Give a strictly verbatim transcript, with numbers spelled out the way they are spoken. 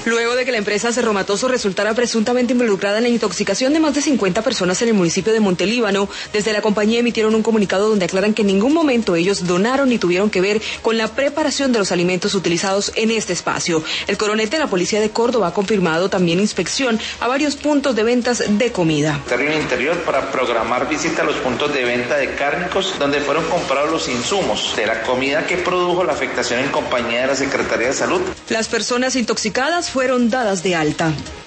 Luego de que la empresa Cerro Matoso resultara presuntamente involucrada en la intoxicación de más de cincuenta personas en el municipio de Montelíbano, desde la compañía emitieron un comunicado donde aclaran que en ningún momento ellos donaron ni tuvieron que ver con la preparación de los alimentos utilizados en este espacio. El coronel de la Policía de Córdoba ha confirmado también inspección a varios puntos de ventas de comida. Territorio Interior para programar visita a los puntos de venta de cárnicos donde fueron comprados los insumos de la comida que produjo la afectación en compañía de la Secretaría de Salud. Las personas intoxicadas fueron dadas de alta.